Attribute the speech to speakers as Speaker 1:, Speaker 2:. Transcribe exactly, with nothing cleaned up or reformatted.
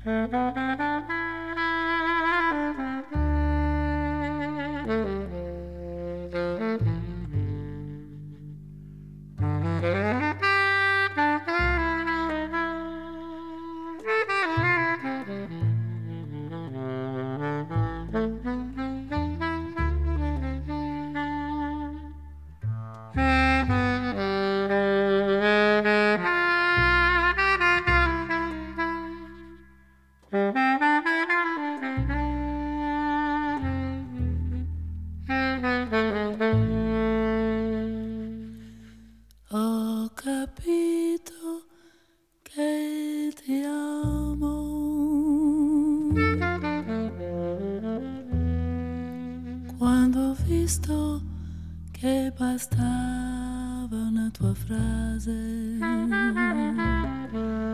Speaker 1: Ho capito che ti amo quando ho visto che bastava una tua frase